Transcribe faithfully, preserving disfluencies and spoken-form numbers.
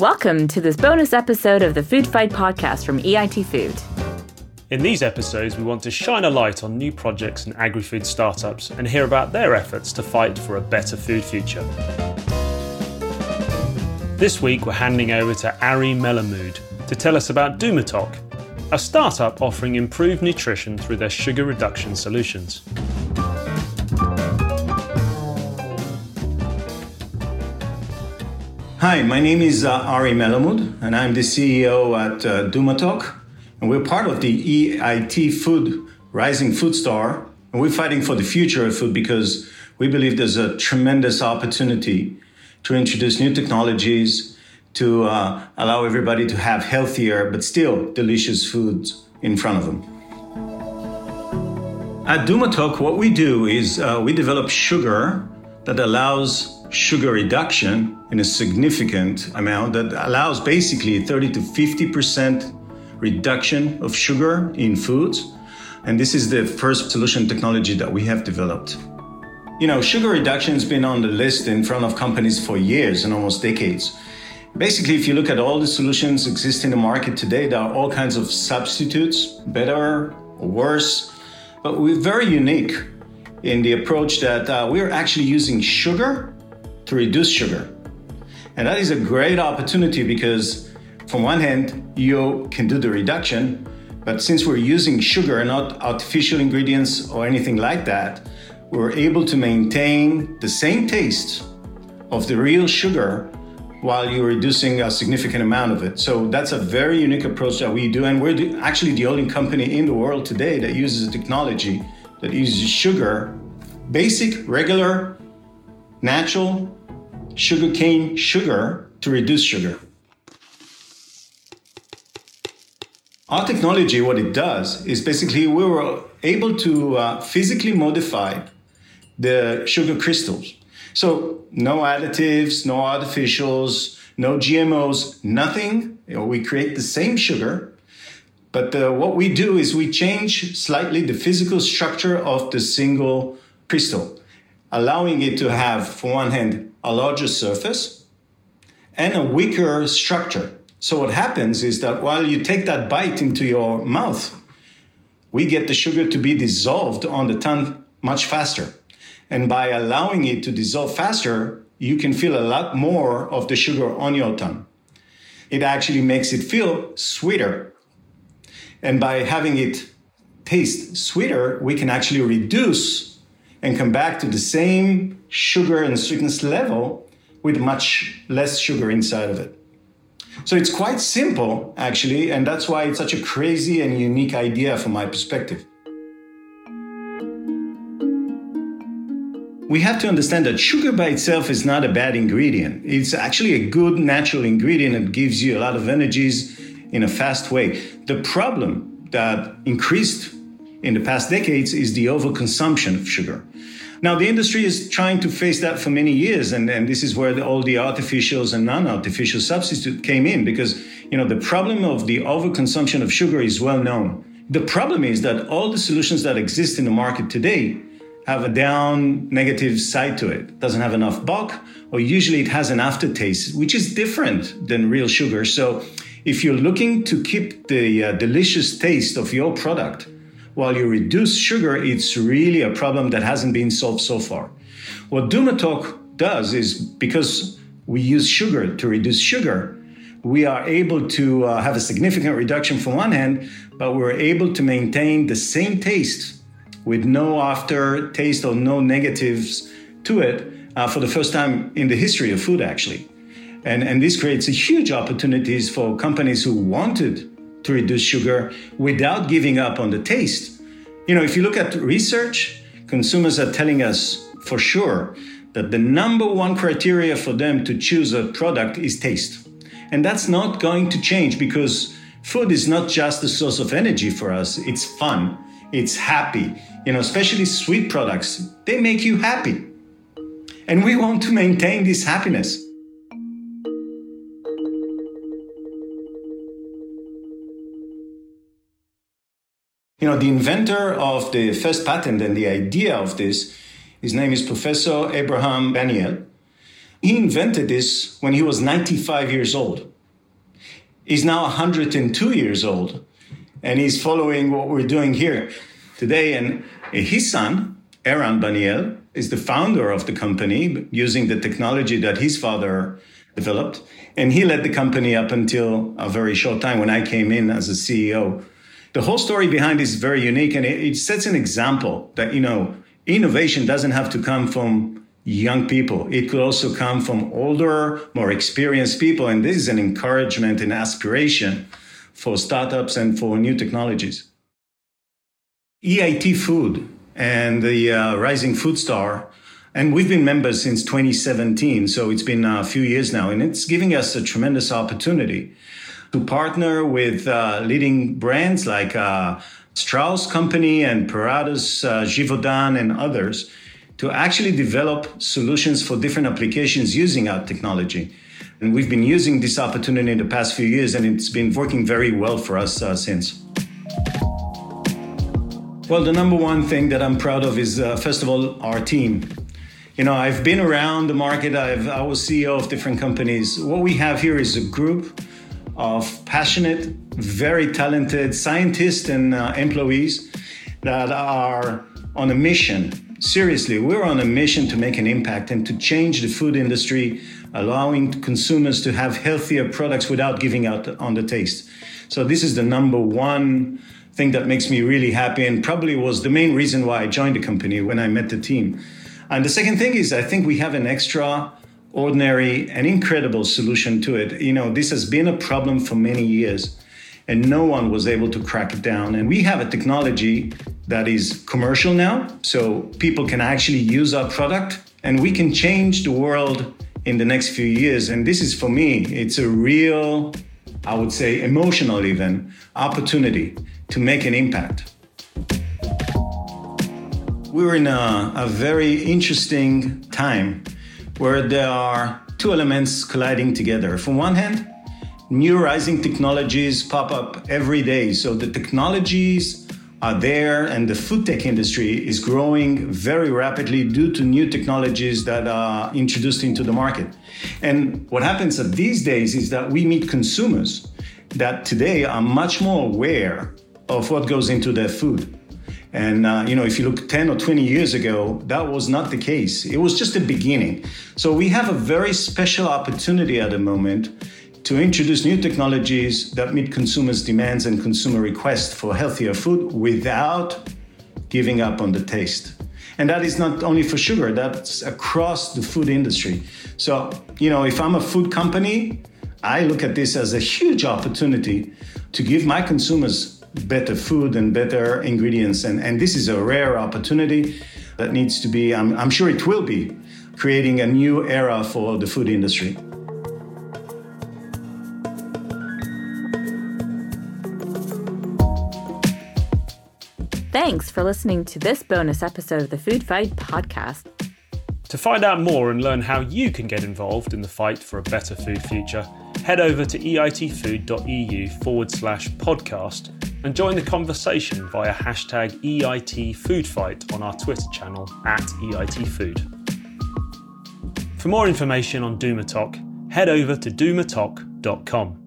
Welcome to this bonus episode of the Food Fight podcast from E I T Food. In these episodes, we want to shine a light on new projects and agri-food startups and hear about their efforts to fight for a better food future. This week, we're handing over to Ari Melamood to tell us about Dumatok, a startup offering improved nutrition through their sugar reduction solutions. Hi, my name is uh, Ari Melamood, and I'm the C E O at uh, Dumatok, and we're part of the E I T Food Rising Food Star, and we're fighting for the future of food because we believe there's a tremendous opportunity to introduce new technologies to uh, allow everybody to have healthier but still delicious foods in front of them. At Dumatok, what we do is uh, we develop sugar that allows sugar reduction in a significant amount that allows basically thirty to fifty percent reduction of sugar in foods. And this is the first solution technology that we have developed. You know, sugar reduction has been on the list in front of companies for years and almost decades. Basically, if you look at all the solutions existing in the market today, there are all kinds of substitutes, better or worse, but we're very unique in the approach that uh, we're actually using sugar to reduce sugar. And that is a great opportunity because from one hand, you can do the reduction, but since we're using sugar and not artificial ingredients or anything like that, we're able to maintain the same taste of the real sugar while you're reducing a significant amount of it. So that's a very unique approach that we do. And we're the, actually the only company in the world today that uses a technology that uses sugar, basic, regular, natural sugarcane sugar to reduce sugar. Our technology, what it does is basically we were able to uh, physically modify the sugar crystals. So no additives, no artificials, no G M Os, nothing. You know, we create the same sugar, but uh, what we do is we change slightly the physical structure of the single crystal, allowing it to have, for one hand, a larger surface and a weaker structure. So what happens is that while you take that bite into your mouth, we get the sugar to be dissolved on the tongue much faster. And by allowing it to dissolve faster, you can feel a lot more of the sugar on your tongue. It actually makes it feel sweeter. And by having it taste sweeter, we can actually reduce and come back to the same sugar and sweetness level with much less sugar inside of it. So it's quite simple, actually, and that's why it's such a crazy and unique idea from my perspective. We have to understand that sugar by itself is not a bad ingredient. It's actually a good natural ingredient that gives you a lot of energies in a fast way. The problem that increased in the past decades is the overconsumption of sugar. Now, the industry is trying to face that for many years, and, and this is where the, all the artificials and non-artificial substitutes came in, because, you know, the problem of the overconsumption of sugar is well known. The problem is that all the solutions that exist in the market today have a down negative side to it. It doesn't have enough bulk, or usually it has an aftertaste, which is different than real sugar. So if you're looking to keep the uh, delicious taste of your product while you reduce sugar, it's really a problem that hasn't been solved so far. What Dumatok does is, because we use sugar to reduce sugar, we are able to uh, have a significant reduction from one hand, but we're able to maintain the same taste with no aftertaste or no negatives to it uh, for the first time in the history of food, actually. And, and this creates a huge opportunities for companies who wanted to reduce sugar without giving up on the taste. You know, if you look at research, consumers are telling us for sure that the number one criteria for them to choose a product is taste. And that's not going to change because food is not just a source of energy for us. It's fun. It's happy. You know, especially sweet products, they make you happy. And we want to maintain this happiness. You know, the inventor of the first patent and the idea of this, his name is Professor Abraham Baniel. He invented this when he was ninety-five years old. He's now one hundred two years old, and he's following what we're doing here today. And his son, Eran Baniel, is the founder of the company using the technology that his father developed. And he led the company up until a very short time when I came in as a C E O. The whole story behind this is very unique, and it, it sets an example that, you know, innovation doesn't have to come from young people. It could also come from older, more experienced people. And this is an encouragement and aspiration for startups and for new technologies. E I T Food and the uh, Rising Food Star, and we've been members since twenty seventeen, so it's been a few years now, and it's giving us a tremendous opportunity to partner with uh, leading brands like uh, Strauss Company and Parados, uh, Givaudan, and others to actually develop solutions for different applications using our technology. And we've been using this opportunity in the past few years, and it's been working very well for us uh, since. Well, the number one thing that I'm proud of is, uh, first of all, our team. You know, I've been around the market. I've, I was C E O of different companies. What we have here is a group of passionate, very talented scientists and uh, employees that are on a mission. Seriously, we're on a mission to make an impact and to change the food industry, allowing consumers to have healthier products without giving out on the taste. So this is the number one thing that makes me really happy, and probably was the main reason why I joined the company when I met the team. And the second thing is, I think we have an extraordinary and incredible solution to it. You know, this has been a problem for many years, and no one was able to crack it down. And we have a technology that is commercial now, so people can actually use our product, and we can change the world in the next few years. And this is, for me, it's a real, I would say, emotional even, opportunity to make an impact. We're in a, a very interesting time where there are two elements colliding together. From one hand, new rising technologies pop up every day. So the technologies are there, and the food tech industry is growing very rapidly due to new technologies that are introduced into the market. And what happens at these days is that we meet consumers that today are much more aware of what goes into their food. And, uh, you know, if you look ten or twenty years ago, that was not the case. It was just the beginning. So we have a very special opportunity at the moment to introduce new technologies that meet consumers' demands and consumer requests for healthier food without giving up on the taste. And that is not only for sugar, that's across the food industry. So, you know, if I'm a food company, I look at this as a huge opportunity to give my consumers better food and better ingredients. And, and this is a rare opportunity that needs to be, I'm, I'm sure it will be, creating a new era for the food industry. Thanks for listening to this bonus episode of the Food Fight podcast. To find out more and learn how you can get involved in the fight for a better food future, head over to eitfood.eu forward slash podcast and join the conversation via hashtag EITFoodFight on our Twitter channel at EITFood. For more information on Dumatalk, head over to dumatalk dot com.